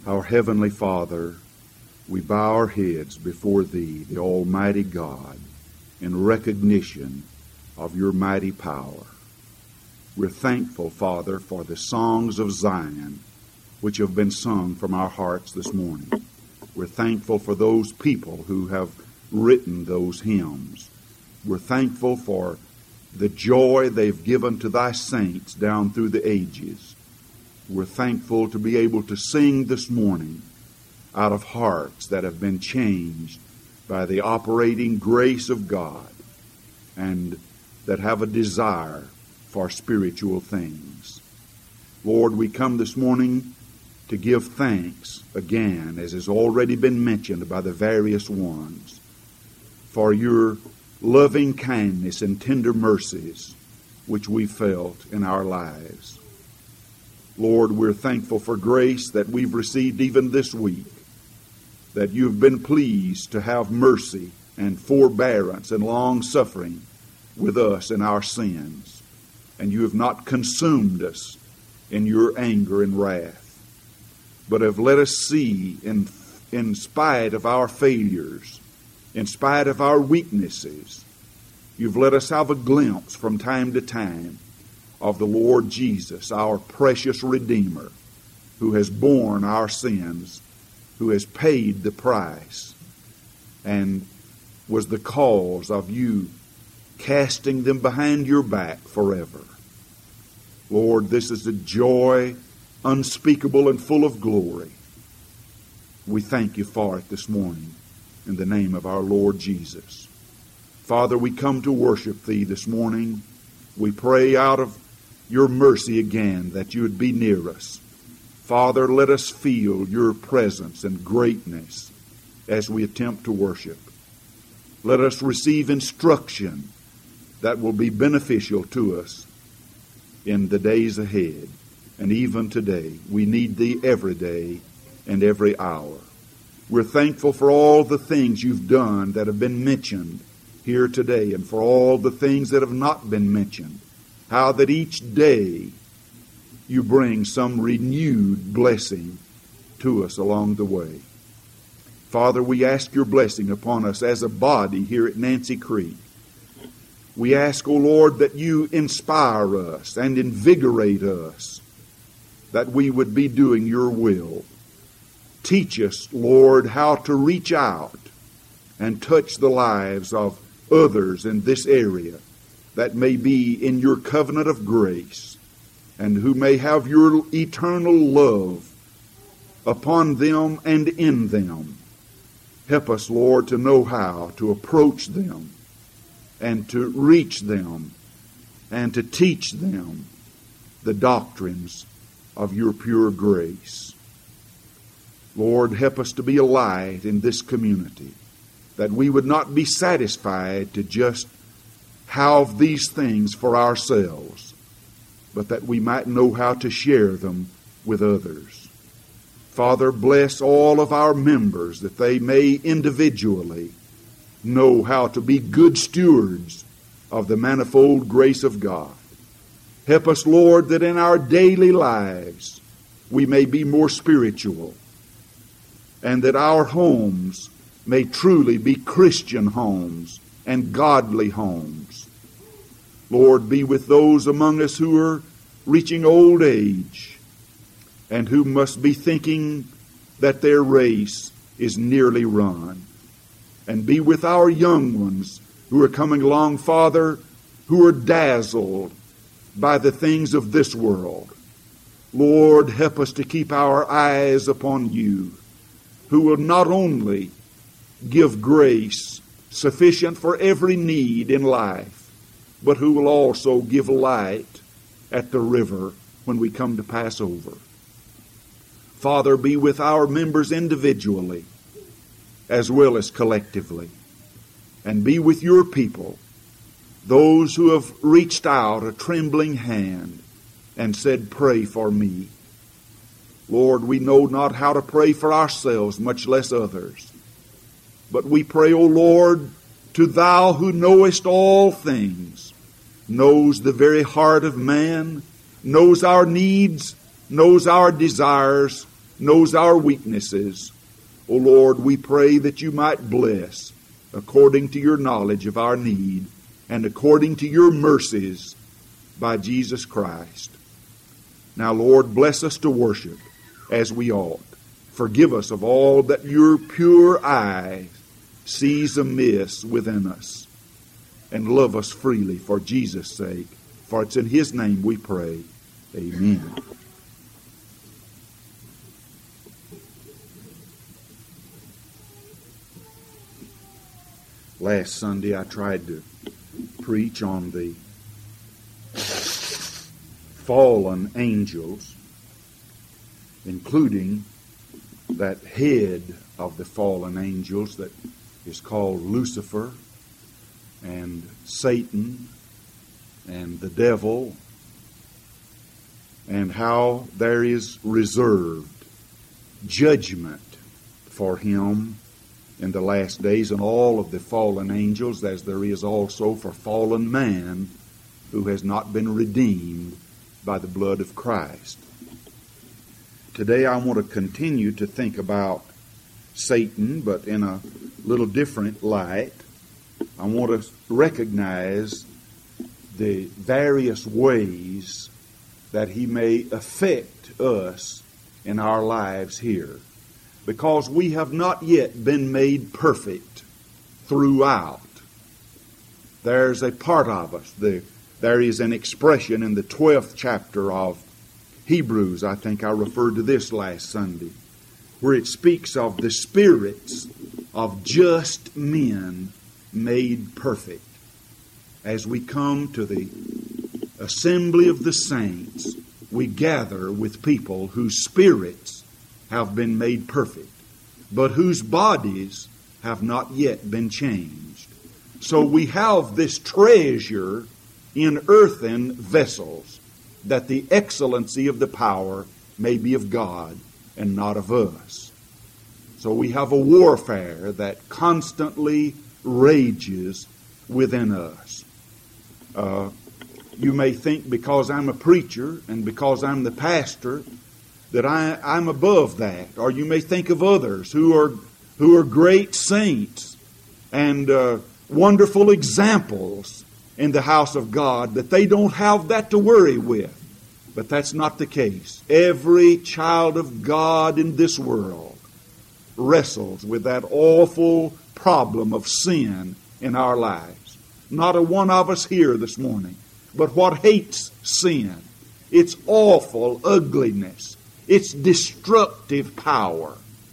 Our Heavenly Father, we bow our heads before Thee, the Almighty God, in recognition of Your mighty power. We're thankful, Father, for the songs of Zion which have been sung from our hearts this morning. We're thankful for those people who have written those hymns. We're thankful for the joy they've given to Thy saints down through the ages. We're thankful to be able to sing this morning out of hearts that have been changed by the operating grace of God and that have a desire for spiritual things. Lord, we come this morning to give thanks again, as has already been mentioned by the various ones, for Your loving kindness and tender mercies which we felt in our lives. Lord, we're thankful for grace that we've received even this week, that You've been pleased to have mercy and forbearance and long-suffering with us in our sins, and You have not consumed us in Your anger and wrath, but have let us see, in spite of our failures, in spite of our weaknesses, You've let us have a glimpse from time to time of the Lord Jesus, our precious Redeemer, who has borne our sins, who has paid the price, and was the cause of You casting them behind Your back forever. Lord, this is a joy unspeakable and full of glory. We thank You for it this morning in the name of our Lord Jesus. Father, we come to worship Thee this morning. We pray out of Your mercy again that You would be near us. Father, let us feel Your presence and greatness as we attempt to worship. Let us receive instruction that will be beneficial to us in the days ahead. And even today, we need Thee every day and every hour. We're thankful for all the things You've done that have been mentioned here today, and for all the things that have not been mentioned. How that each day You bring some renewed blessing to us along the way. Father, we ask Your blessing upon us as a body here at Nancy Creek. We ask, O Lord, that You inspire us and invigorate us, that we would be doing Your will. Teach us, Lord, how to reach out and touch the lives of others in this area that may be in Your covenant of grace and who may have Your eternal love upon them and in them. Help us, Lord, to know how to approach them and to reach them and to teach them the doctrines of Your pure grace. Lord, help us to be a light in this community, that we would not be satisfied to just have these things for ourselves, but that we might know how to share them with others. Father, bless all of our members that they may individually know how to be good stewards of the manifold grace of God. Help us, Lord, that in our daily lives we may be more spiritual, and that our homes may truly be Christian homes and godly homes. Lord, be with those among us who are reaching old age and who must be thinking that their race is nearly run. And be with our young ones who are coming along, Father, who are dazzled by the things of this world. Lord, help us to keep our eyes upon You, who will not only give grace sufficient for every need in life, but who will also give light at the river when we come to pass over. Father, be with our members individually as well as collectively, and be with Your people, those who have reached out a trembling hand and said, "Pray for me." Lord, we know not how to pray for ourselves, much less others. But we pray, O Lord, to Thou who knowest all things, knows the very heart of man, knows our needs, knows our desires, knows our weaknesses. O Lord, we pray that you might bless according to your knowledge of our need and according to your mercies by Jesus Christ. Now, Lord, bless us to worship as we ought. Forgive us of all that your pure eye sees amiss within us. And love us freely for Jesus' sake. For it's in his name we pray. Amen. Last Sunday I tried to preach on the fallen angels, including that head of the fallen angels that is called Lucifer, and Satan and the devil, and how there is reserved judgment for him in the last days, and all of the fallen angels, as there is also for fallen man who has not been redeemed by the blood of Christ. Today I want to continue to think about Satan, but in a little different light. I want to recognize the various ways that he may affect us in our lives here, because we have not yet been made perfect throughout. There's a part of us. There is an expression in the 12th chapter of Hebrews, I think I referred to this last Sunday, where it speaks of the spirits of just men made perfect. As we come to the assembly of the saints, we gather with people whose spirits have been made perfect, but whose bodies have not yet been changed. So we have this treasure in earthen vessels, that the excellency of the power may be of God and not of us. So we have a warfare that constantly rages within us. You may think because I'm a preacher and because I'm the pastor that I'm above that. Or you may think of others who are great saints and wonderful examples in the house of God, that they don't have that to worry with. But that's not the case. Every child of God in this world wrestles with that awful problem of sin in our lives. Not a one of us here this morning, but what hates sin, its awful ugliness, its destructive power.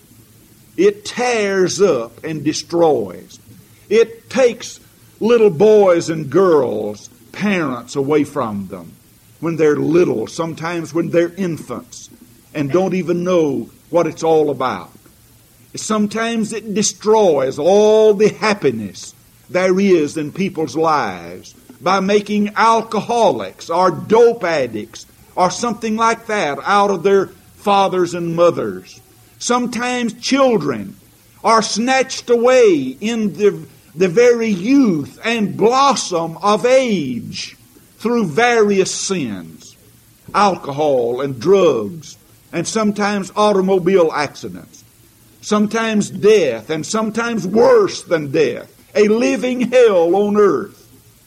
It tears up and destroys. It takes little boys and girls, parents away from them when they're little, sometimes when they're infants, and don't even know what it's all about. Sometimes it destroys all the happiness there is in people's lives by making alcoholics or dope addicts or something like that out of their fathers and mothers. Sometimes children are snatched away in the very youth and blossom of age through various sins, alcohol and drugs, and sometimes automobile accidents, sometimes death, and sometimes worse than death, a living hell on earth.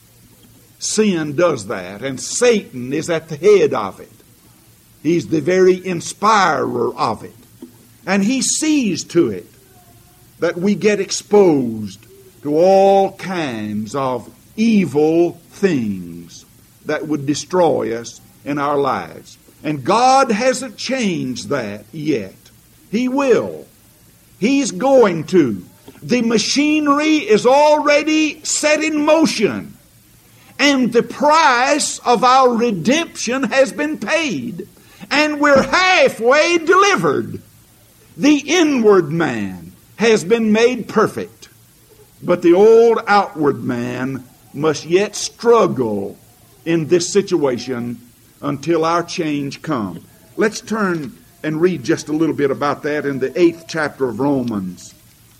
Sin does that, and Satan is at the head of it. He's the very inspirer of it. And he sees to it that we get exposed to all kinds of evil things that would destroy us in our lives. And God hasn't changed that yet. He will. He's going to. The machinery is already set in motion. And the price of our redemption has been paid. And we're halfway delivered. The inward man has been made perfect. But the old outward man must yet struggle in this situation until our change comes. Let's turn and read just a little bit about that in the 8th chapter of Romans.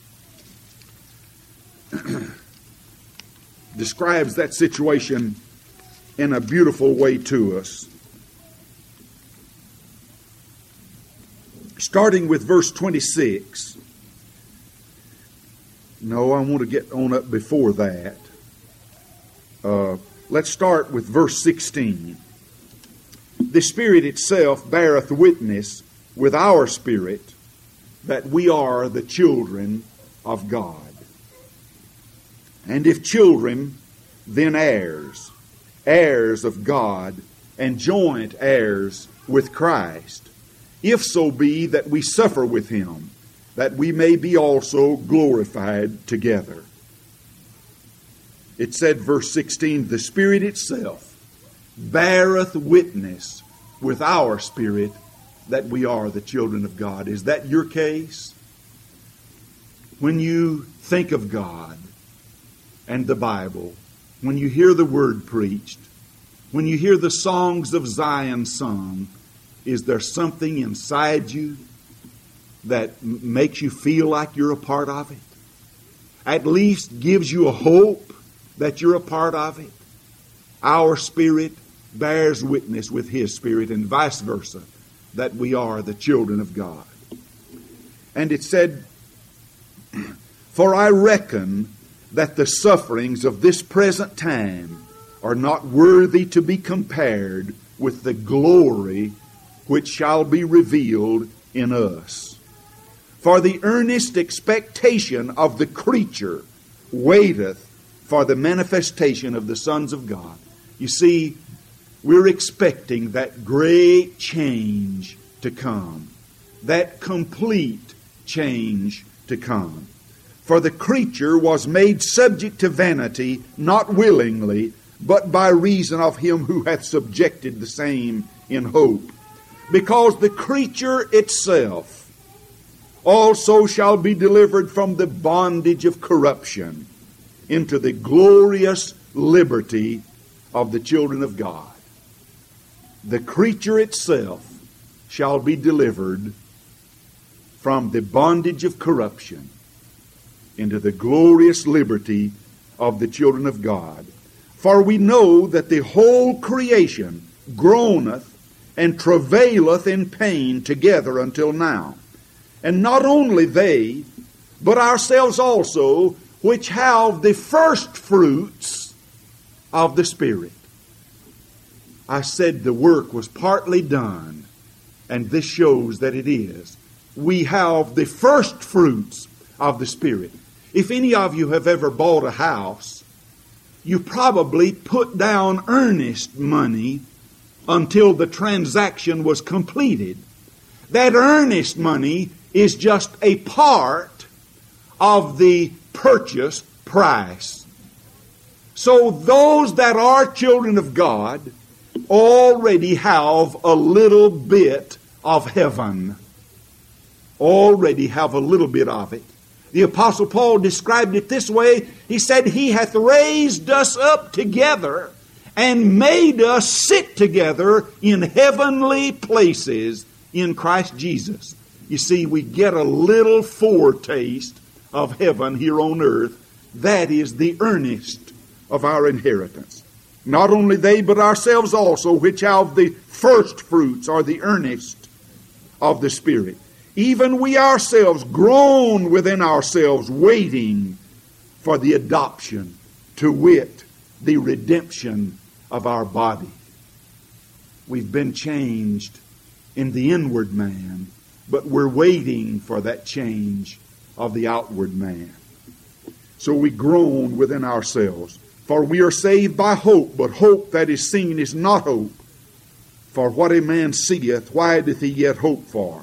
Describes that situation in a beautiful way to us. starting with verse 26. No, I want to get on up before that. Let's start with verse 16. The Spirit itself beareth witness with our spirit that we are the children of God. And if children, then heirs, heirs of God, and joint heirs with Christ, if so be that we suffer with him, that we may be also glorified together. It said, verse 16, the Spirit itself beareth witness with our spirit that we are the children of God. Is that your case? When you think of God and the Bible, when you hear the Word preached, when you hear the songs of Zion sung, is there something inside you that makes you feel like you're a part of it? At least gives you a hope that you're a part of it? Our spirit bears witness with His Spirit, and vice versa, that we are the children of God. And it said, for I reckon that the sufferings of this present time are not worthy to be compared with the glory which shall be revealed in us. For the earnest expectation of the creature waiteth for the manifestation of the sons of God. You see, we're expecting that great change to come, that complete change to come. For the creature was made subject to vanity, not willingly, but by reason of him who hath subjected the same in hope. Because the creature itself also shall be delivered from the bondage of corruption into the glorious liberty of the children of God. The creature itself shall be delivered from the bondage of corruption into the glorious liberty of the children of God. For we know that the whole creation groaneth and travaileth in pain together until now. And not only they, but ourselves also, which have the first fruits of the Spirit. I said the work was partly done, and this shows that it is. We have the first fruits of the Spirit. If any of you have ever bought a house, you probably put down earnest money until the transaction was completed. That earnest money is just a part of the purchase price. So those that are children of God already have a little bit of heaven. Already have a little bit of it. The Apostle Paul described it this way. He said, He hath raised us up together and made us sit together in heavenly places in Christ Jesus. You see, we get a little foretaste of heaven here on earth. That is the earnest of our inheritance. Not only they, but ourselves also, which have the first fruits, or the earnest of the Spirit. Even we ourselves groan within ourselves, waiting for the adoption, to wit, the redemption of our body. We've been changed in the inward man, but we're waiting for that change of the outward man. So we groan within ourselves. For we are saved by hope, but hope that is seen is not hope. For what a man seeth, why doth he yet hope for?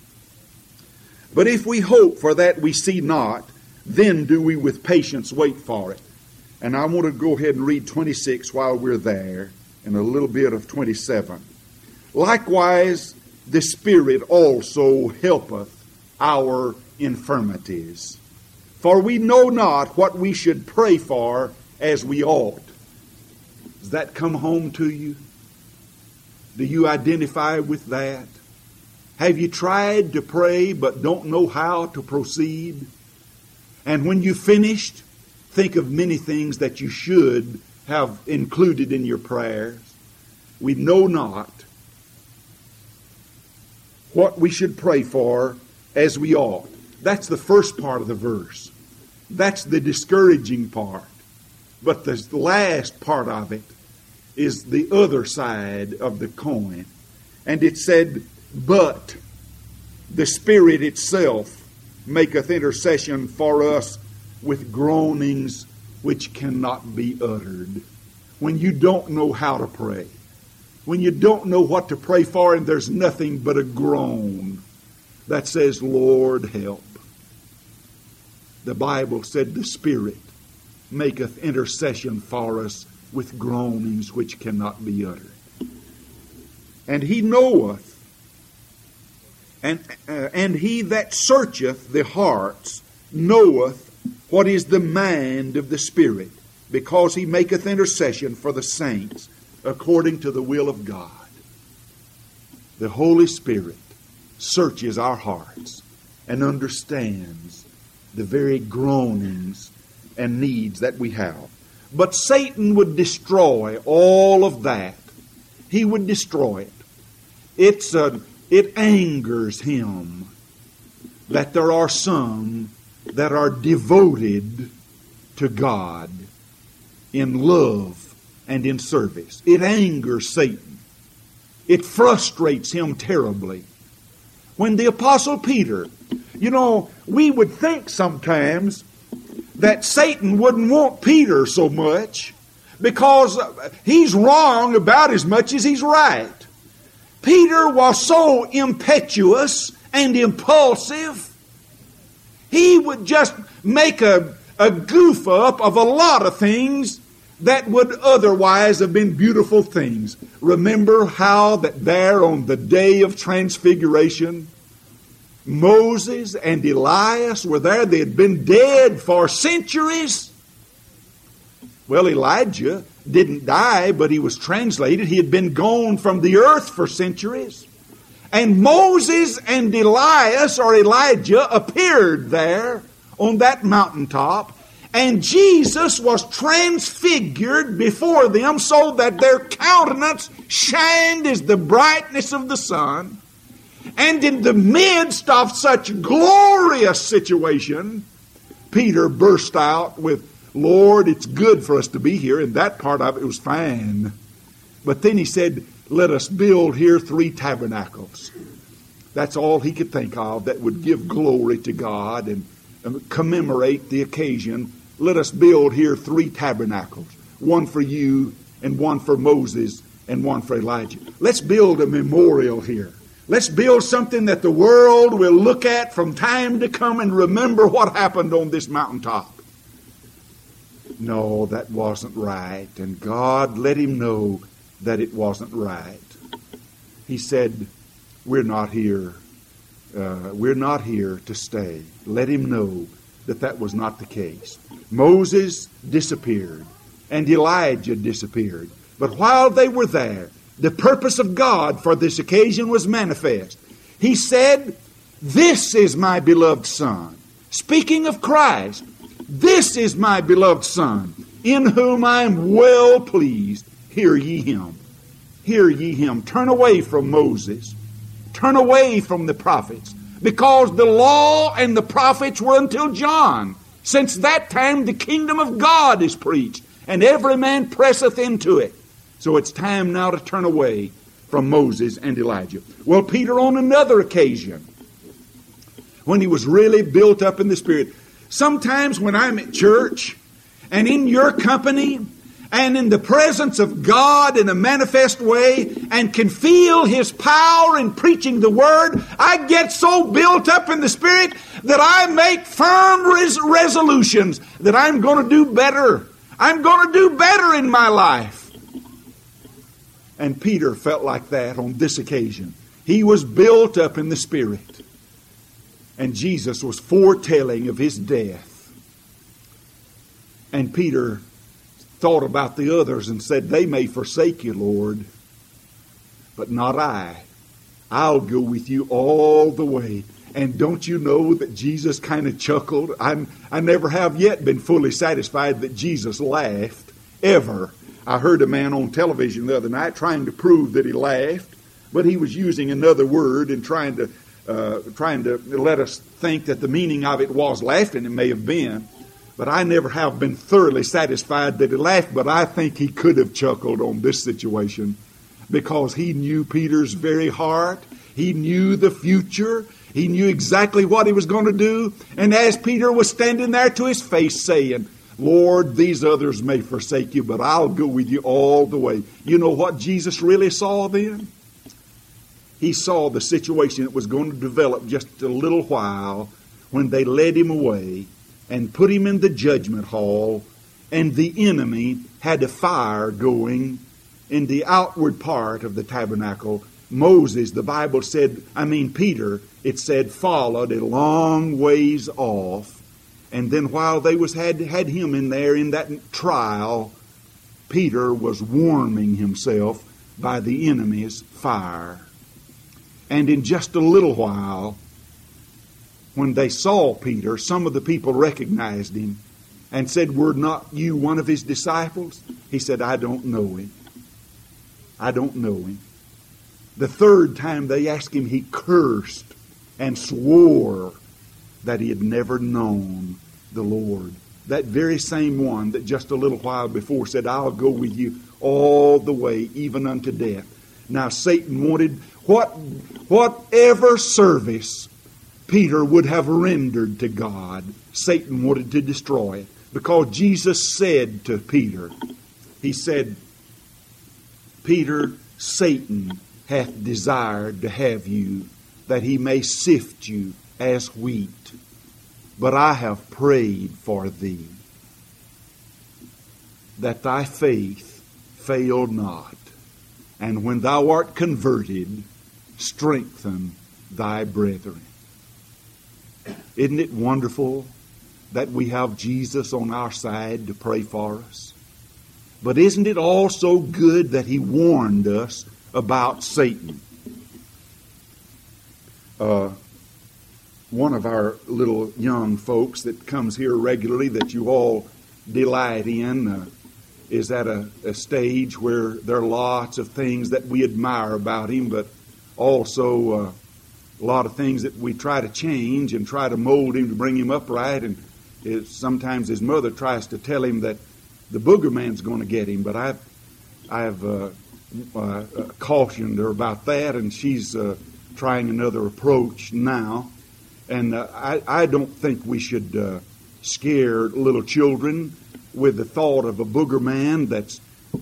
But if we hope for that we see not, then do we with patience wait for it. And I want to go ahead and read 26 while we're there, and a little bit of 27. Likewise, the Spirit also helpeth our infirmities. For we know not what we should pray for as we ought. Does that come home to you? Do you identify with that? Have you tried to pray but don't know how to proceed? And when you finished, think of many things that you should have included in your prayers. We know not what we should pray for as we ought. That's the first part of the verse. That's the discouraging part. But the last part of it is the other side of the coin. And it said, but the Spirit itself maketh intercession for us with groanings which cannot be uttered. When you don't know how to pray, when you don't know what to pray for and there's nothing but a groan that says, Lord, help. The Bible said the Spirit maketh intercession for us with groanings which cannot be uttered. And He knoweth, and He that searcheth the hearts knoweth what is the mind of the Spirit, because He maketh intercession for the saints according to the will of God. The Holy Spirit searches our hearts and understands the very groanings and needs that we have. But Satan would destroy all of that. He would destroy it. It angers him that there are some that are devoted to God in love and in service. It angers Satan. It frustrates him terribly. When the Apostle Peter, we would think sometimes that Satan wouldn't want Peter so much because he's wrong about as much as he's right. Peter was so impetuous and impulsive. He would just make a goof up of a lot of things that would otherwise have been beautiful things. Remember how that there on the day of transfiguration, Moses and Elias were there. They had been dead for centuries. Well, Elijah didn't die, but he was translated. He had been gone from the earth for centuries. And Moses and Elias, or Elijah, appeared there on that mountaintop. And Jesus was transfigured before them so that their countenance shined as the brightness of the sun. And in the midst of such glorious situation, Peter burst out with, Lord, it's good for us to be here. And that part of it was fine. But then he said, let us build here 3 tabernacles. That's all he could think of that would give glory to God and commemorate the occasion. Let us build here 3 tabernacles. One for you, and one for Moses, and one for Elijah. Let's build a memorial here. Let's build something that the world will look at from time to come and remember what happened on this mountaintop. No, that wasn't right. And God let him know that it wasn't right. He said, we're not here. We're not here to stay. Let him know that that was not the case. Moses disappeared and Elijah disappeared. But while they were there, the purpose of God for this occasion was manifest. He said, this is my beloved Son. Speaking of Christ, this is my beloved Son, in whom I am well pleased. Hear ye him. Hear ye him. Turn away from Moses. Turn away from the prophets. Because the law and the prophets were until John. Since that time the kingdom of God is preached, and every man presseth into it. So it's time now to turn away from Moses and Elijah. Well, Peter, on another occasion, when he was really built up in the Spirit, sometimes when I'm at church and in your company and in the presence of God in a manifest way and can feel His power in preaching the Word, I get so built up in the Spirit that I make firm resolutions that I'm going to do better. I'm going to do better in my life. And Peter felt like that on this occasion. He was built up in the Spirit. And Jesus was foretelling of His death. And Peter thought about the others and said, they may forsake you, Lord, but not I. I'll go with you all the way. And don't you know that Jesus kind of chuckled? I never have yet been fully satisfied that Jesus laughed, ever. I heard a man on television the other night trying to prove that he laughed. But he was using another word and trying to let us think that the meaning of it was laughing. It may have been. But I never have been thoroughly satisfied that he laughed. But I think he could have chuckled on this situation, because he knew Peter's very heart. He knew the future. He knew exactly what he was going to do. And as Peter was standing there to his face saying, Lord, these others may forsake you, but I'll go with you all the way. You know what Jesus really saw then? He saw the situation that was going to develop just a little while when they led him away and put him in the judgment hall, and the enemy had a fire going in the outward part of the tabernacle. Moses, the Bible said, Peter, it said, followed a long ways off. And then while they had him in there in that trial, Peter was warming himself by the enemy's fire. And in just a little while, when they saw Peter, some of the people recognized him and said, were not you one of his disciples? He said, I don't know him. I don't know him. The third time they asked him, he cursed and swore that he had never known the Lord. That very same one that just a little while before said, I'll go with you all the way, even unto death. Now Satan wanted whatever service Peter would have rendered to God, Satan wanted to destroy it. Because Jesus said to Peter, he said, Peter, Satan hath desired to have you, that he may sift you as wheat. But I have prayed for thee, that thy faith fail not. And when thou art converted, strengthen thy brethren. Isn't it wonderful that we have Jesus on our side to pray for us? But isn't it also good that he warned us about Satan? One of our little young folks that comes here regularly that you all delight in is at a stage where there are lots of things that we admire about him, but also a lot of things that we try to change and try to mold him to bring him upright. And sometimes his mother tries to tell him that the booger man's going to get him, but I've cautioned her about that, and she's trying another approach now. And I don't think we should scare little children with the thought of a booger man that's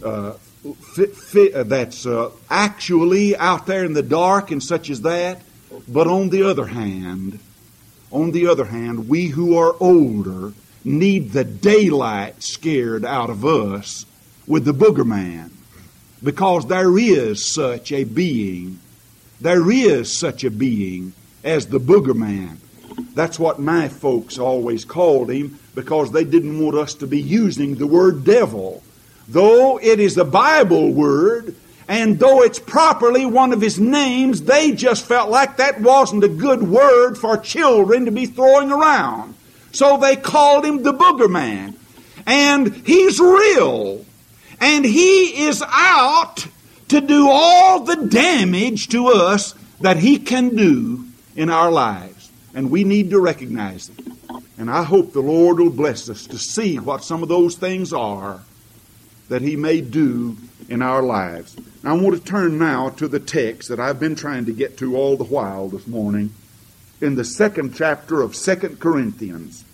actually out there in the dark and such as that. But on the other hand, we who are older need the daylight scared out of us with the booger man, because there is such a being. There is such a being as the booger man. That's what my folks always called him, because they didn't want us to be using the word devil. Though it is a Bible word, and though it's properly one of his names, they just felt like that wasn't a good word for children to be throwing around. So they called him the booger man. And he's real. And he is out to do all the damage to us that he can do in our lives. And we need to recognize it. And I hope the Lord will bless us to see what some of those things are that he may do in our lives. Now I want to turn now to the text that I've been trying to get to all the while this morning, in the 2nd chapter of 2 Corinthians.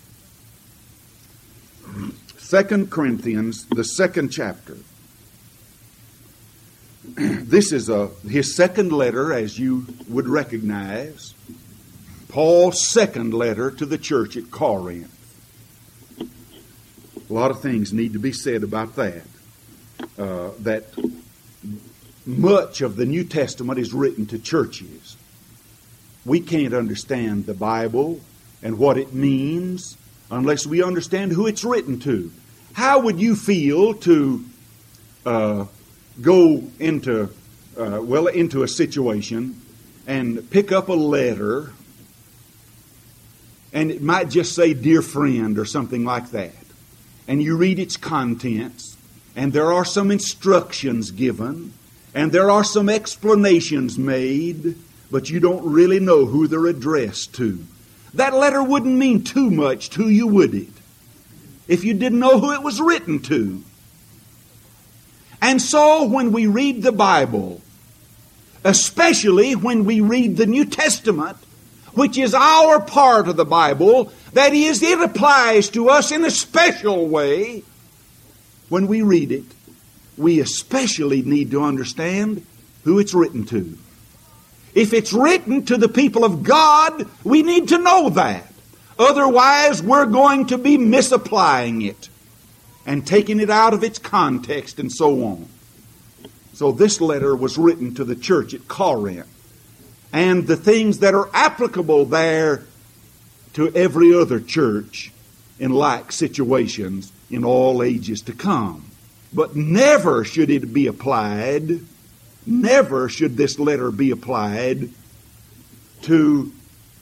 2 Corinthians, the 2nd chapter. This is his second letter, as you would recognize. Paul's second letter to the church at Corinth. A lot of things need to be said about that. That much of the New Testament is written to churches. We can't understand the Bible and what it means unless we understand who it's written to. How would you feel to go into a situation and pick up a letter, and it might just say, "Dear friend," or something like that, and you read its contents, and there are some instructions given, And there are some explanations made, but you don't really know who they're addressed to. That letter wouldn't mean too much to you, would it? If you didn't know who it was written to. And so when we read the Bible, especially when we read the New Testament, which is our part of the Bible, that is, it applies to us in a special way. When we read it, we especially need to understand who it's written to. If it's written to the people of God, we need to know that. Otherwise, we're going to be misapplying it and taking it out of its context and so on. So this letter was written to the church at Corinth. And the things that are applicable there to every other church in like situations in all ages to come. But never should it be applied, never should this letter be applied to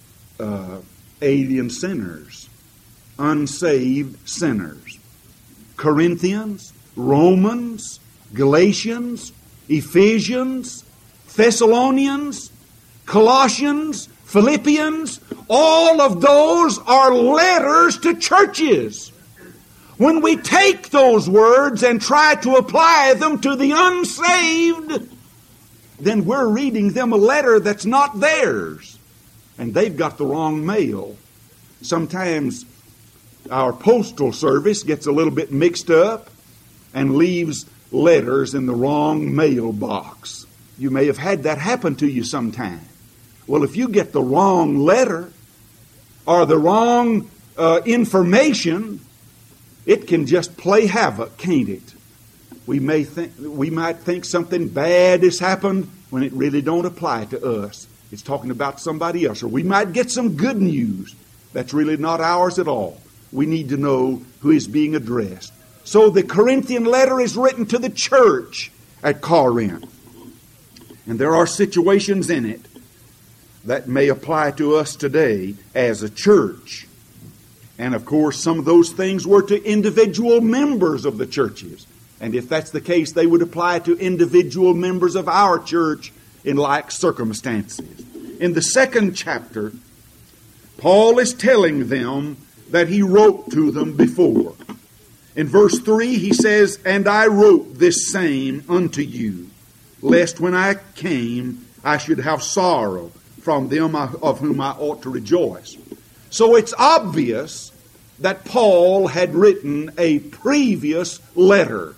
alien sinners, unsaved sinners. Corinthians, Romans, Galatians, Ephesians, Thessalonians, Colossians, Philippians, all of those are letters to churches. When we take those words and try to apply them to the unsaved, then we're reading them a letter that's not theirs. And they've got the wrong mail. Sometimes our postal service gets a little bit mixed up and leaves letters in the wrong mailbox. You may have had that happen to you sometime. Well, if you get the wrong letter or the wrong information, it can just play havoc, can't it? We might think something bad has happened when it really don't apply to us. It's talking about somebody else. Or we might get some good news that's really not ours at all. We need to know who is being addressed. So the Corinthian letter is written to the church at Corinth. And there are situations in it that may apply to us today as a church. And of course, some of those things were to individual members of the churches. And if that's the case, they would apply to individual members of our church in like circumstances. In the second chapter, Paul is telling them that he wrote to them before. In verse 3, he says, "And I wrote this same unto you, lest when I came I should have sorrow from them of whom I ought to rejoice." So it's obvious that Paul had written a previous letter.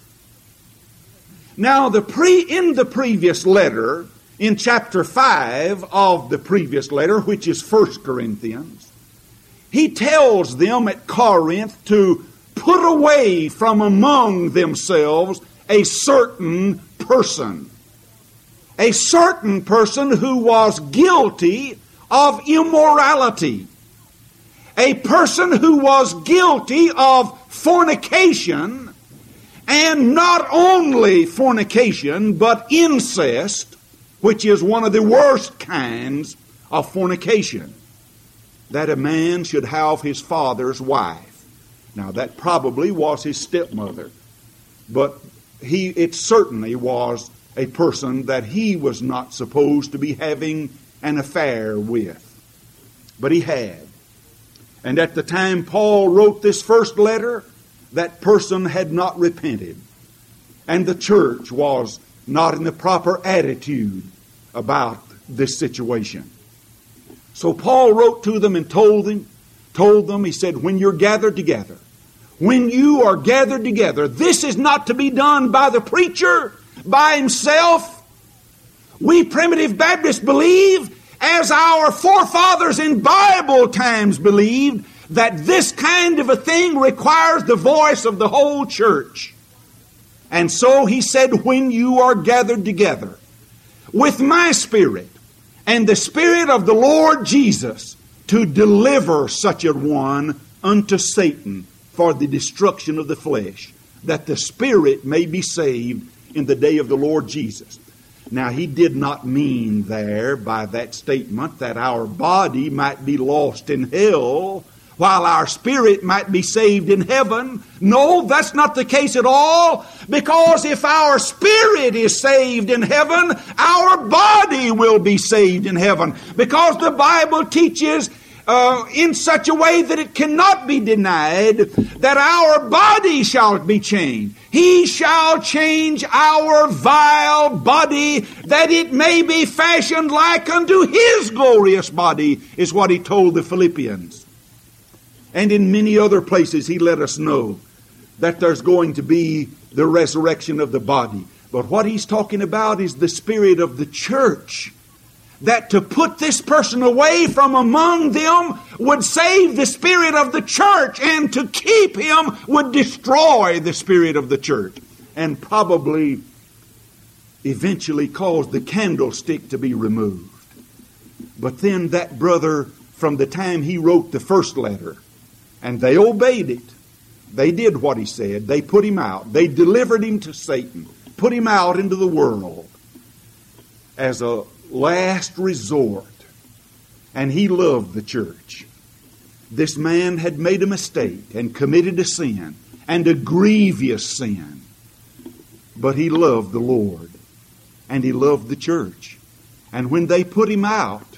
Now, in the previous letter, in chapter 5 of the previous letter, which is 1 Corinthians, he tells them at Corinth to put away from among themselves a certain person. A certain person who was guilty of immorality. A person who was guilty of fornication, and not only fornication, but incest, which is one of the worst kinds of fornication. That a man should have his father's wife. Now that probably was his stepmother, but it certainly was a person that he was not supposed to be having an affair with. But he had. And at the time Paul wrote this first letter, that person had not repented. And the church was not in the proper attitude about this situation. So Paul wrote to them and told them, he said, when you're gathered together, when you are gathered together, this is not to be done by the preacher, by himself. We Primitive Baptists believe, as our forefathers in Bible times believed, that this kind of a thing requires the voice of the whole church. And so he said, when you are gathered together with my Spirit and the Spirit of the Lord Jesus to deliver such a one unto Satan for the destruction of the flesh, that the Spirit may be saved in the day of the Lord Jesus. Now, he did not mean there by that statement that our body might be lost in hell, while our spirit might be saved in heaven. No, that's not the case at all, because if our spirit is saved in heaven, our body will be saved in heaven, because the Bible teaches in such a way that it cannot be denied that our body shall be changed. He shall change our vile body, that it may be fashioned like unto His glorious body, is what He told the Philippians. And in many other places He let us know that there's going to be the resurrection of the body. But what He's talking about is the spirit of the church, that to put this person away from among them would save the spirit of the church, and to keep him would destroy the spirit of the church, and probably eventually cause the candlestick to be removed. But then that brother, from the time he wrote the first letter, and they obeyed it, they did what he said, they put him out, they delivered him to Satan, put him out into the world as a last resort, and he loved the church. This man had made a mistake and committed a sin, and a grievous sin, but he loved the Lord, and he loved the church. And when they put him out,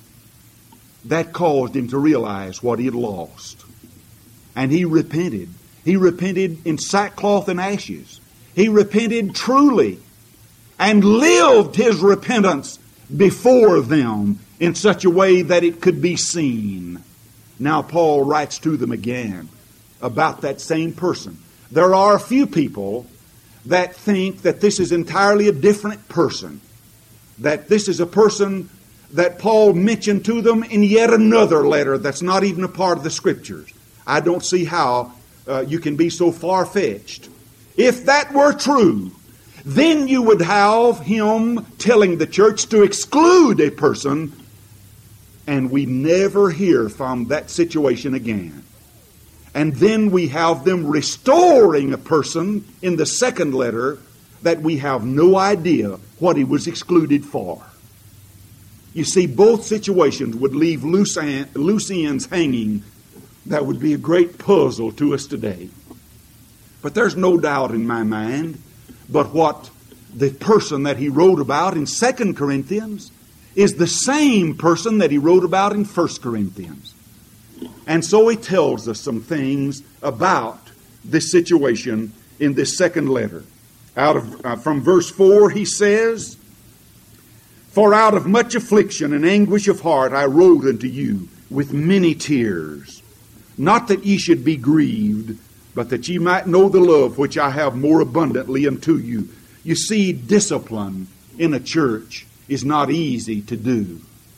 that caused him to realize what he had lost, and he repented. He repented in sackcloth and ashes. He repented truly and lived his repentance before them in such a way that it could be seen. Now Paul writes to them again about that same person. There are a few people that think that this is entirely a different person, that this is a person that Paul mentioned to them in yet another letter that's not even a part of the Scriptures. I don't see how you can be so far-fetched. If that were true, then you would have him telling the church to exclude a person, and we never hear from that situation again. And then we have them restoring a person in the second letter that we have no idea what he was excluded for. You see, both situations would leave loose ends hanging. That would be a great puzzle to us today. But there's no doubt in my mind but what the person that he wrote about in 2 Corinthians is the same person that he wrote about in 1 Corinthians. And so he tells us some things about this situation in this second letter. From verse 4 he says, "For out of much affliction and anguish of heart I wrote unto you with many tears, not that ye should be grieved, but that ye might know the love which I have more abundantly unto you." You see, discipline in a church is not easy to do,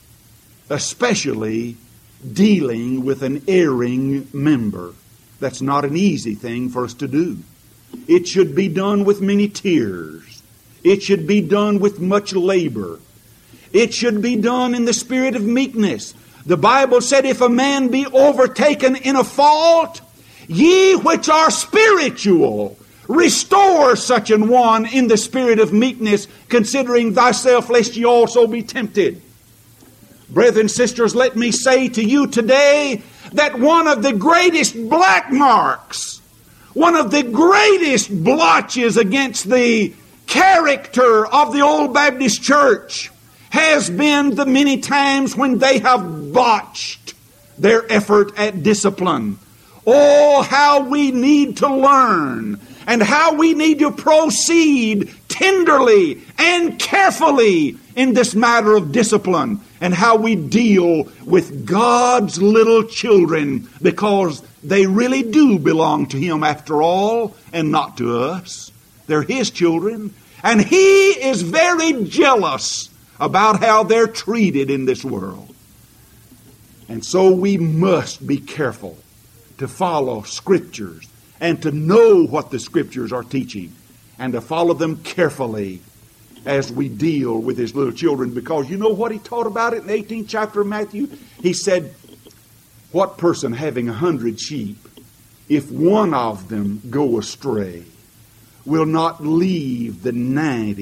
especially dealing with an erring member. That's not an easy thing for us to do. It should be done with many tears. It should be done with much labor. It should be done in the spirit of meekness. The Bible said, if a man be overtaken in a fault, ye which are spiritual, restore such an one in the spirit of meekness, considering thyself, lest ye also be tempted. Brethren and sisters, let me say to you today that one of the greatest black marks, one of the greatest blotches against the character of the old Baptist church has been the many times when they have botched their effort at discipline. Oh, how we need to learn and how we need to proceed tenderly and carefully in this matter of discipline, and how we deal with God's little children, because they really do belong to Him after all, and not to us. They're His children, and He is very jealous about how they're treated in this world. And so we must be careful to follow Scriptures and to know what the Scriptures are teaching, and to follow them carefully as we deal with His little children. Because you know what He taught about it in the 18th chapter of Matthew? He said, what person having 100 sheep, if one of them go astray, will not leave the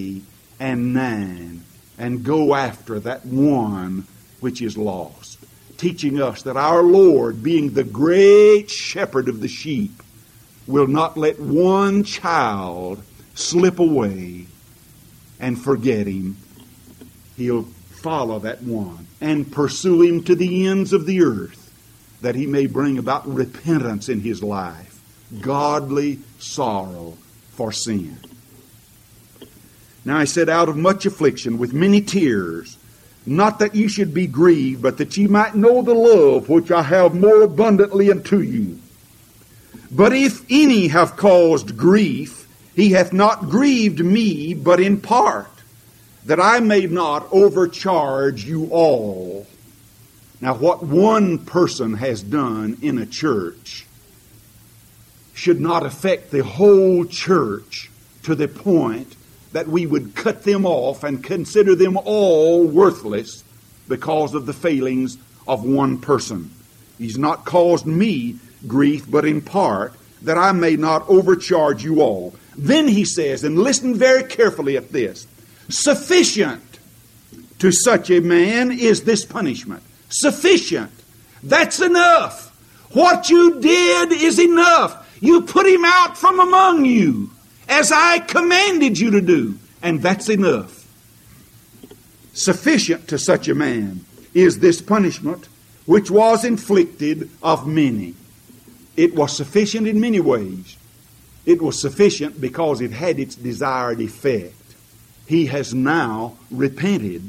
99 and go after that one which is lost? teaching us that our Lord, being the great shepherd of the sheep, will not let one child slip away and forget him. He'll follow that one and pursue him to the ends of the earth, that he may bring about repentance in his life, godly sorrow for sin. Now I said, out of much affliction, with many tears, not that ye should be grieved, but that ye might know the love which I have more abundantly unto you. But if any have caused grief, he hath not grieved me, but in part, that I may not overcharge you all. Now, what one person has done in a church should not affect the whole church to the point that we would cut them off and consider them all worthless because of the failings of one person. He's not caused me grief, but in part, that I may not overcharge you all. Then he says, and listen very carefully at this, sufficient to such a man is this punishment. Sufficient. That's enough. What you did is enough. You put him out from among you, as I commanded you to do, and that's enough. Sufficient to such a man is this punishment which was inflicted of many. It was sufficient in many ways. It was sufficient because it had its desired effect. He has now repented.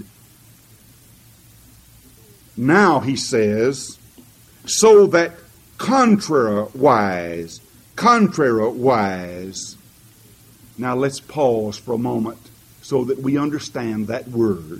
Now, he says, so that contrariwise. Now let's pause for a moment so that we understand that word.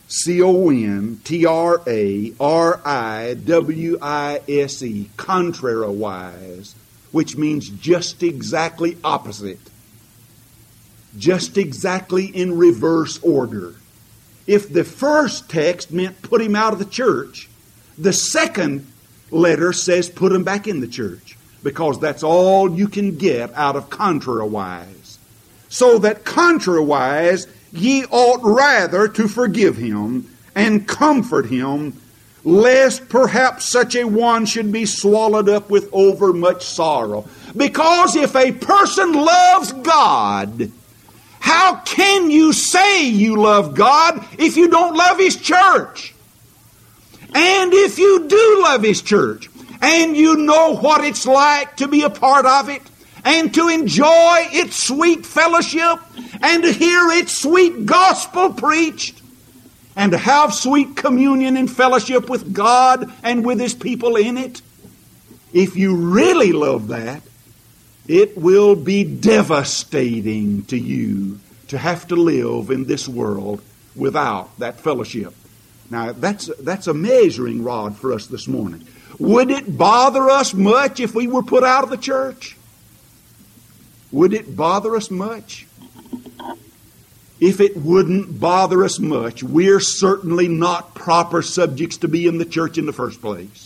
C-O-N-T-R-A-R-I-W-I-S-E. Contrariwise. Which means just exactly opposite. Just exactly in reverse order. If the first text meant put him out of the church, the second letter says put him back in the church. Because that's all you can get out of contrariwise. So that contrariwise ye ought rather to forgive him and comfort him, lest perhaps such a one should be swallowed up with overmuch sorrow. Because if a person loves God, how can you say you love God if you don't love His church? And if you do love His church, and you know what it's like to be a part of it, and to enjoy its sweet fellowship, and to hear its sweet gospel preached, and to have sweet communion and fellowship with God and with His people in it, if you really love that, it will be devastating to you to have to live in this world without that fellowship. Now, that's a measuring rod for us this morning. Would it bother us much if we were put out of the church? Would it bother us much? If it wouldn't bother us much, we're certainly not proper subjects to be in the church in the first place.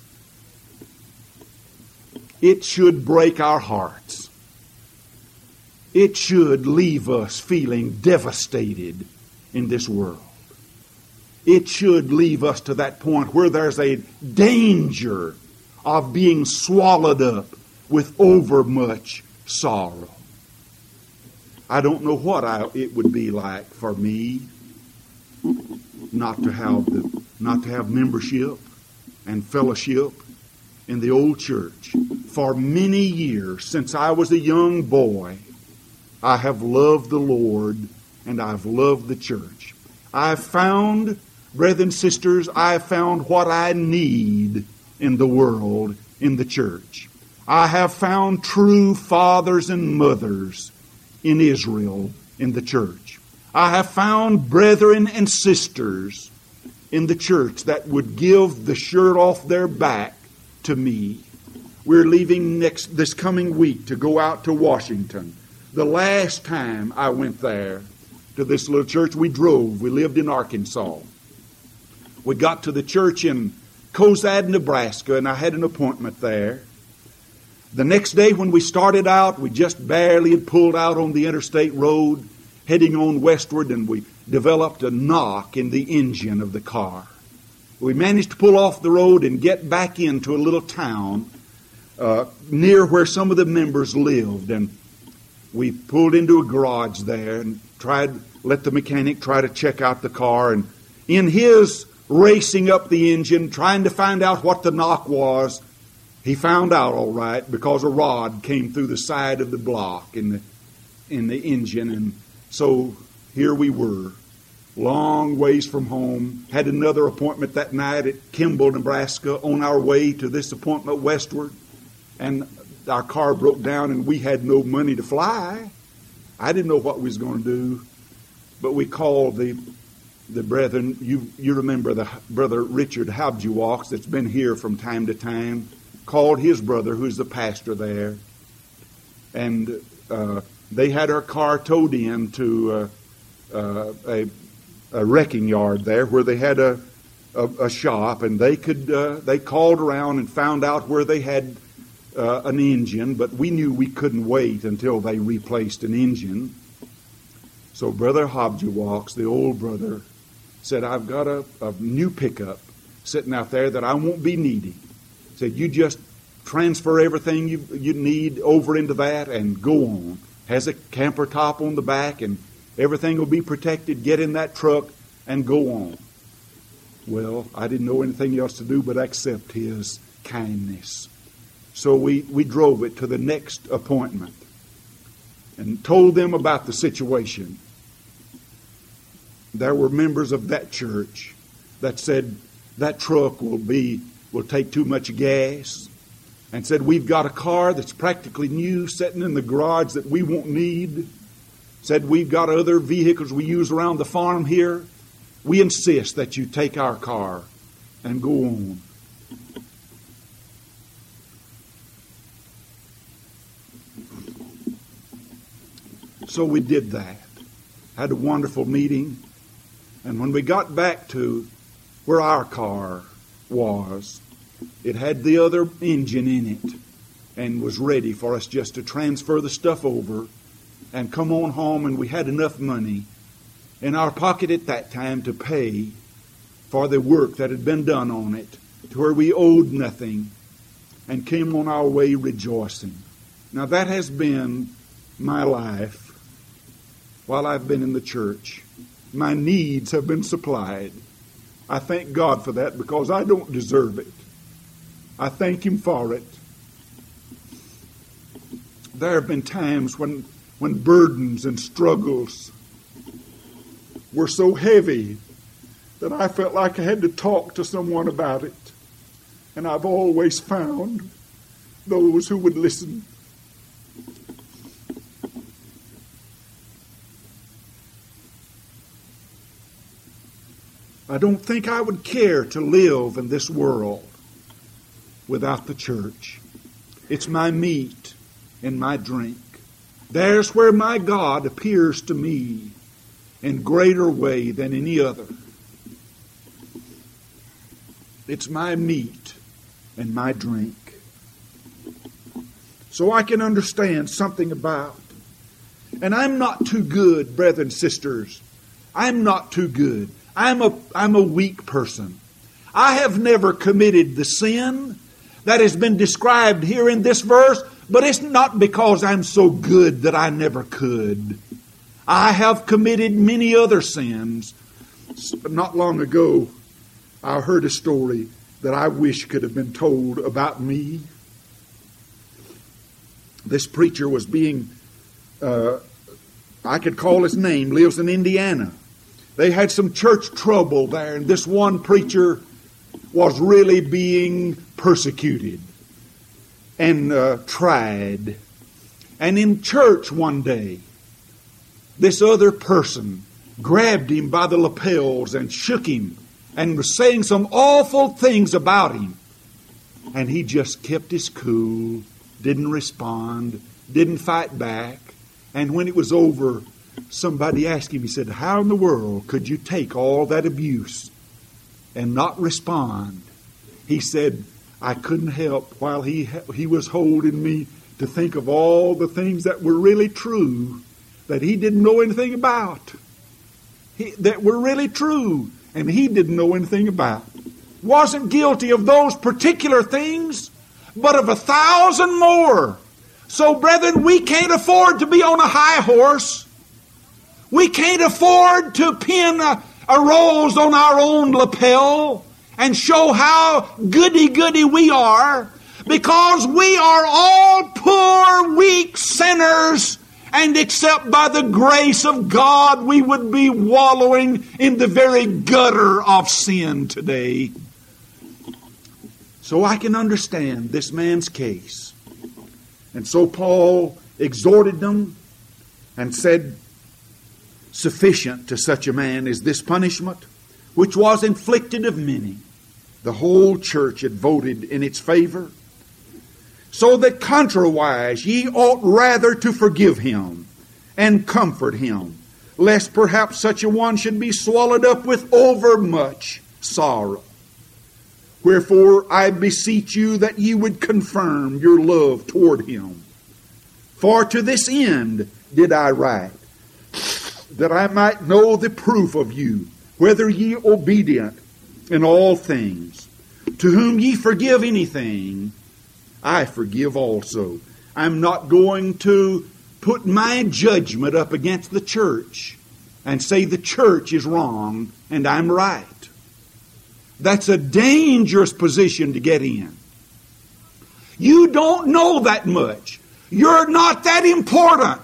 It should break our hearts. It should leave us feeling devastated in this world. It should leave us to that point where there's a danger of being swallowed up with overmuch sorrow. I don't know what it would be like for me not to have membership and fellowship in the old church. For many years, since I was a young boy, I have loved the Lord and I've loved the church. I've found, brothers and sisters, I've found what I need in the world in the church. I have found true fathers and mothers in Israel in the church. I have found brethren and sisters in the church that would give the shirt off their back to me. We're leaving this coming week to go out to Washington. The last time I went there to this little church, we drove. We lived in Arkansas. We got to the church in Cozad, Nebraska, and I had an appointment there. The next day when we started out, we just barely had pulled out on the interstate road, heading on westward, and we developed a knock in the engine of the car. we managed to pull off the road and get back into a little town near where some of the members lived. And we pulled into a garage there and let the mechanic try to check out the car. And in his racing up the engine, trying to find out what the knock was, he found out all right, because a rod came through the side of the block in the engine. And so here we were, long ways from home. Had another appointment that night at Kimball, Nebraska, on our way to this appointment westward. And our car broke down and we had no money to fly. I didn't know what we was going to do. But we called the brethren. You remember the brother Richard Habjewalks that's been here from time to time. Called his brother, who's the pastor there. And they had our car towed in to a wrecking yard there where they had a shop. And they called around and found out where they had an engine. But we knew we couldn't wait until they replaced an engine. So Brother Habjewalks, the old brother, said, I've got a new pickup sitting out there that I won't be needing. Said, you just transfer everything you need over into that and go on. Has a camper top on the back and everything will be protected. Get in that truck and go on. Well, I didn't know anything else to do but accept his kindness. So we drove it to the next appointment and told them about the situation. There were members of that church that said that truck will take too much gas, and said we've got a car that's practically new sitting in the garage that we won't need. Said we've got other vehicles we use around the farm here. We insist that you take our car and go on. So we did that. Had a wonderful meeting. And when we got back to where our car was, it had the other engine in it and was ready for us just to transfer the stuff over and come on home. And we had enough money in our pocket at that time to pay for the work that had been done on it, to where we owed nothing, and came on our way rejoicing. Now that has been my life while I've been in the church. My needs have been supplied. I thank God for that because I don't deserve it. I thank Him for it. There have been times when burdens and struggles were so heavy that I felt like I had to talk to someone about it. And I've always found those who would listen. I don't think I would care to live in this world without the church. It's my meat and my drink. There's where my God appears to me in greater way than any other. It's my meat and my drink. So I can understand something about. And I'm not too good, brethren and sisters. I'm not too good. I'm a weak person. I have never committed the sin that has been described here in this verse, but it's not because I'm so good that I never could. I have committed many other sins. Not long ago, I heard a story that I wish could have been told about me. This preacher was being, I could call his name, lives in Indiana. They had some church trouble there, and this one preacher was really being persecuted and tried. And in church one day, this other person grabbed him by the lapels and shook him and was saying some awful things about him. And he just kept his cool, didn't respond, didn't fight back. And when it was over, somebody asked him, he said, how in the world could you take all that abuse and not respond? He said, I couldn't help while he was holding me to think of all the things that were really true that he didn't know anything about. That were really true and he didn't know anything about. wasn't guilty of those particular things, but of 1,000 more. So, brethren, we can't afford to be on a high horse. We can't afford to pin a rose on our own lapel and show how goody-goody we are, because we are all poor, weak sinners, and except by the grace of God, we would be wallowing in the very gutter of sin today. So I can understand this man's case. And so Paul exhorted them and said, sufficient to such a man is this punishment, which was inflicted of many. The whole church had voted in its favor. So that contrariwise ye ought rather to forgive him and comfort him, lest perhaps such a one should be swallowed up with overmuch sorrow. Wherefore I beseech you that ye would confirm your love toward him. For to this end did I write, that I might know the proof of you, whether ye obedient in all things. To whom ye forgive anything, I forgive also. I'm not going to put my judgment up against the church and say the church is wrong and I'm right. That's a dangerous position to get in. You don't know that much. You're not that important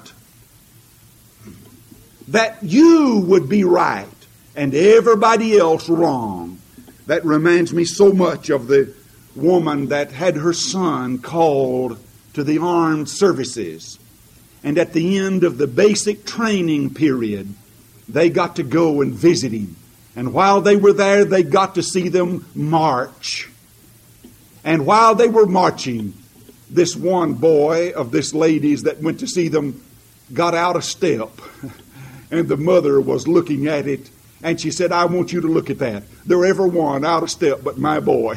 that you would be right and everybody else wrong. That reminds me so much of the woman that had her son called to the armed services. And at the end of the basic training period, they got to go and visit him. And while they were there, they got to see them march. And while they were marching, this one boy of this lady's that went to see them got out of step. And the mother was looking at it. And she said, I want you to look at that. There ever one out of step but my boy.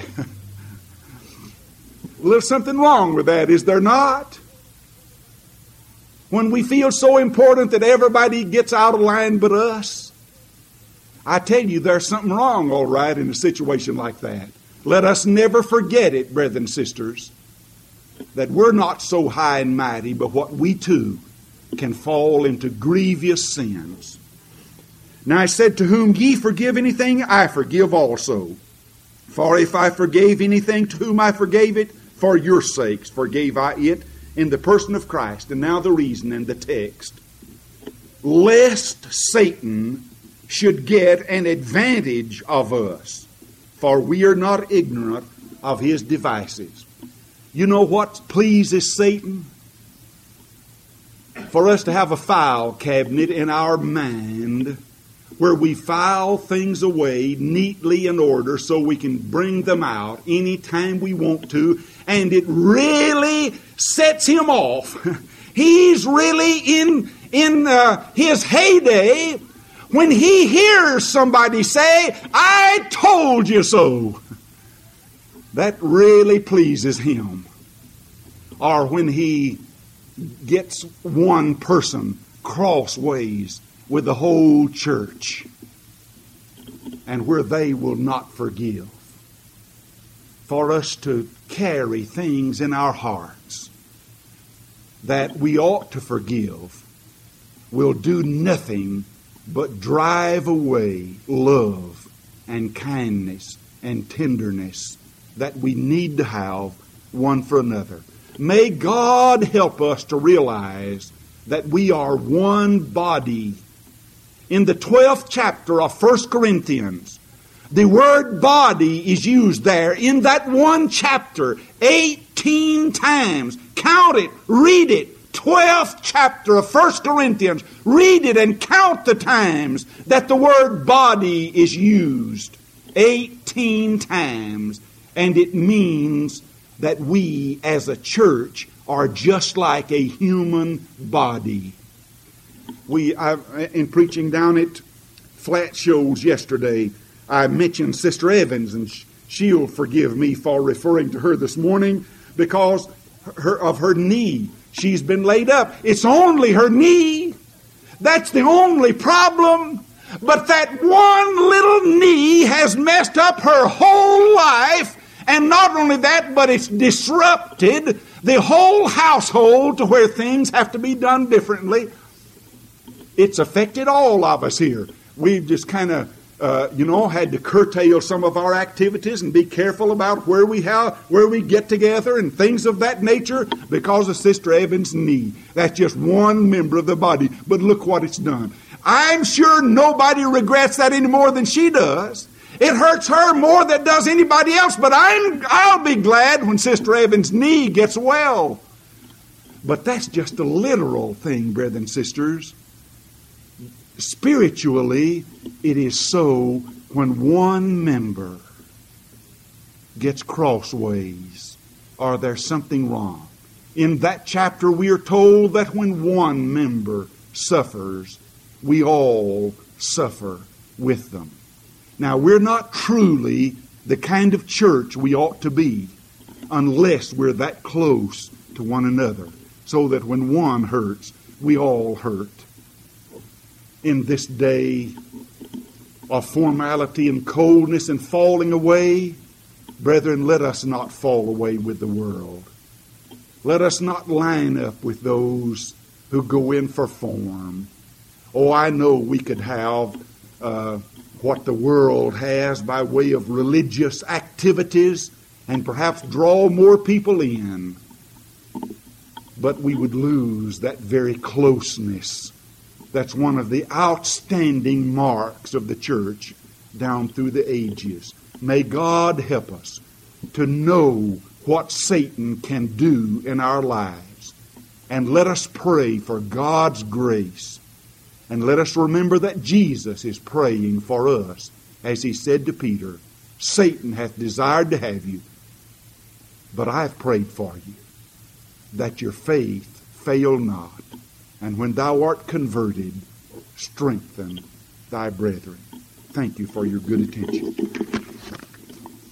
Well, there's something wrong with that, is there not? When we feel so important that everybody gets out of line but us, I tell you, there's something wrong, all right, in a situation like that. Let us never forget it, brethren and sisters, that we're not so high and mighty, but what we too can fall into grievous sins. Now I said, to whom ye forgive anything, I forgive also. For if I forgave anything to whom I forgave it, for your sakes forgave I it in the person of Christ. And now the reason and the text. Lest Satan should get an advantage of us, for we are not ignorant of his devices. You know what pleases Satan? For us to have a file cabinet in our mind where we file things away neatly in order so we can bring them out anytime we want to, and it really sets him off. He's really in his heyday when he hears somebody say, I told you so. That really pleases him. Or when he gets one person crossways with the whole church, and where they will not forgive. For us to carry things in our hearts that we ought to forgive will do nothing but drive away love and kindness and tenderness that we need to have one for another. May God help us to realize that we are one body. In the 12th chapter of 1 Corinthians, the word body is used there in that one chapter 18 times. Count it, read it. 12th chapter of 1 Corinthians. Read it and count the times that the word body is used. 18 times. And it means that we as a church are just like a human body. In preaching down at Flat Shoals yesterday, I mentioned Sister Evans, and she'll forgive me for referring to her this morning because of her knee. She's been laid up. It's only her knee. That's the only problem. But that one little knee has messed up her whole life. And not only that, but it's disrupted the whole household to where things have to be done differently. It's affected all of us here. We've just kind of, had to curtail some of our activities and be careful about where we get together and things of that nature because of Sister Evans' knee. That's just one member of the body. But look what it's done. I'm sure nobody regrets that any more than she does. It hurts her more than it does anybody else, but I'll be glad when Sister Evans' knee gets well. But that's just a literal thing, brethren and sisters. Spiritually, it is so when one member gets crossways or there's something wrong. In that chapter, we are told that when one member suffers, we all suffer with them. Now, we're not truly the kind of church we ought to be unless we're that close to one another, so that when one hurts, we all hurt. In this day of formality and coldness and falling away, brethren, let us not fall away with the world. Let us not line up with those who go in for form. Oh, I know we could have what the world has by way of religious activities and perhaps draw more people in. But we would lose that very closeness. That's one of the outstanding marks of the church down through the ages. May God help us to know what Satan can do in our lives. And let us pray for God's grace. And let us remember that Jesus is praying for us, as he said to Peter, Satan hath desired to have you, but I have prayed for you, that your faith fail not. And when thou art converted, strengthen thy brethren. Thank you for your good attention.